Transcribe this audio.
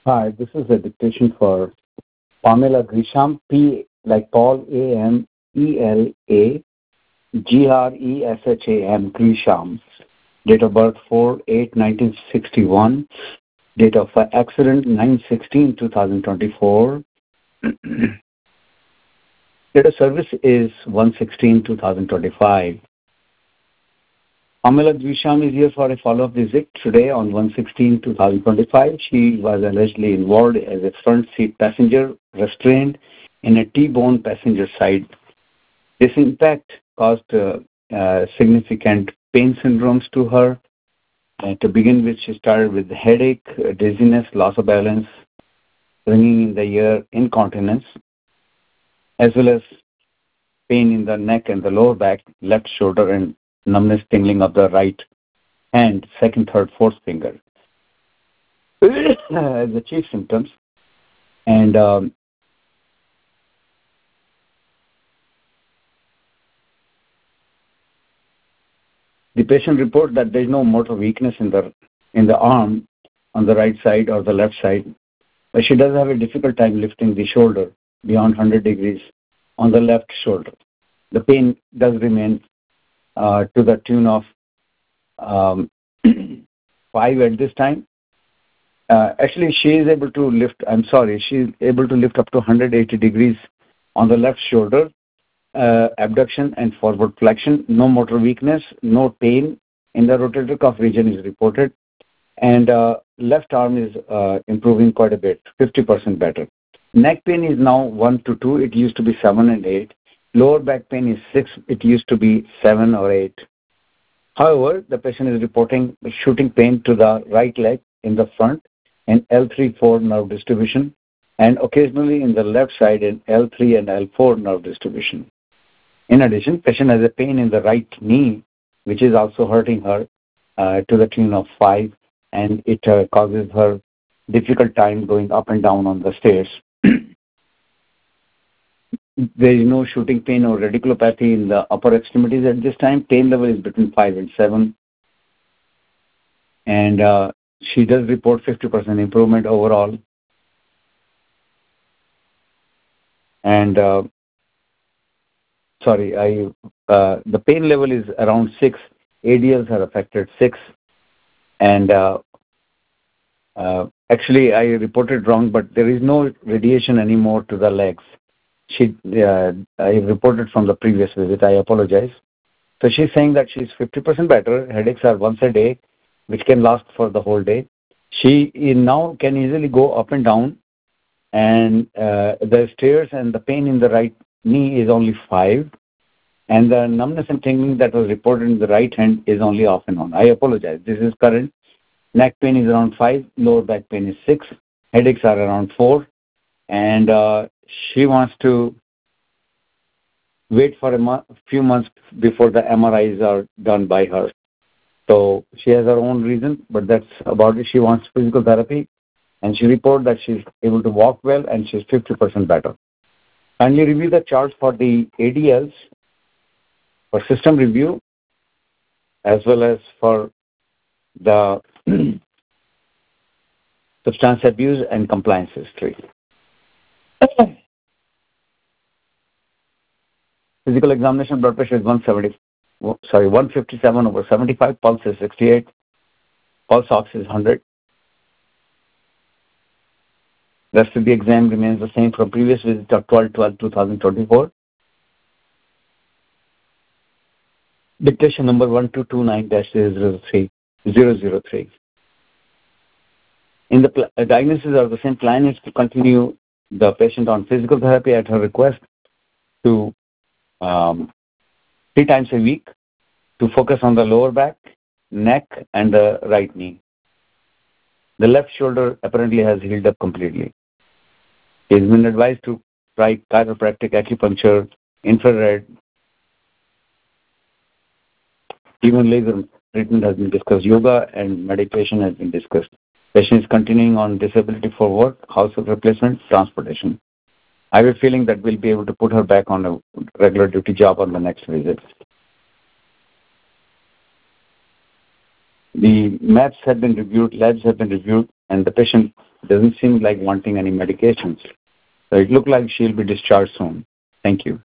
Hi, this is a dictation for Pamela Grisham, P like Paul, AMELA, GRESHAM, Grisham. Date of birth 4/8/1961. Date of accident 9/16/2024. Date of service is 1/16/2025. Pamela Grisham is here for a follow-up visit today on 1/16/2025. She was allegedly involved as a front seat passenger restrained in a T-bone passenger side. This impact caused significant pain syndromes to her. To begin with, she started with headache, dizziness, loss of balance, ringing in the ear, incontinence, as well as pain in the neck and the lower back, left shoulder, and numbness, tingling of the right hand, second, third, fourth finger. The chief symptoms. And the patient reports that there is no motor weakness in the arm on the right side or the left side, but she does have a difficult time lifting the shoulder beyond 100 degrees on the left shoulder. The pain does remain to the tune of 5 at this time. Actually, she is able to lift, she's able to lift up to 180 degrees on the left shoulder, abduction and forward flexion. No motor weakness, no pain in the rotator cuff region is reported. And left arm is improving quite a bit, 50% better. Neck pain is now 1 to 2. It used to be 7 and 8. Lower back pain is 6. It used to be 7 or 8. However, the patient is reporting shooting pain to the right leg in the front and L3-4 nerve distribution, and occasionally in the left side in L3 and L4 nerve distribution. In addition, patient has a pain in the right knee, which is also hurting her to the tune of 5, and it causes her difficult time going up and down on the stairs. There is no shooting pain or radiculopathy in the upper extremities at this time. Pain level is between 5 and 7. And she does report 50% improvement overall. And the pain level is around 6. ADLs are affected 6. And actually, I reported wrong, but there is no radiation anymore to the legs. I reported from the previous visit. I apologize. So she's saying that she's 50% better. Headaches are once a day, which can last for the whole day. She now can easily go up and down, and the stairs and the pain in the right knee is only 5, and the numbness and tingling that was reported in the right hand is only off and on. I apologize. This is current. Neck pain is around 5. Lower back pain is 6. Headaches are around 4. And she wants to wait for a few months before the MRIs are done by her. So she has her own reason, but that's about it. She wants physical therapy, and she reported that she's able to walk well and she's 50% better. Kindly review the charts for the ADLs for system review, as well as for the substance abuse and compliance history. Physical examination, blood pressure is 157/75, pulse is 68, pulse ox is 100. Rest of the exam remains the same from previous visit of 12/12/2024. Dictation number 1229-003. In the diagnosis of the same client is to continue the patient on physical therapy at her request to 3 times a week to focus on the lower back, neck, and the right knee. The left shoulder apparently has healed up completely. He has been advised to try chiropractic, acupuncture, infrared, even laser treatment has been discussed. Yoga and meditation has been discussed. Patient is continuing on disability for work, household replacement, transportation. I have a feeling that we'll be able to put her back on a regular duty job on the next visit. The maps have been reviewed, labs have been reviewed. and the patient doesn't seem like wanting any medications. So it looked like she'll be discharged soon. Thank you.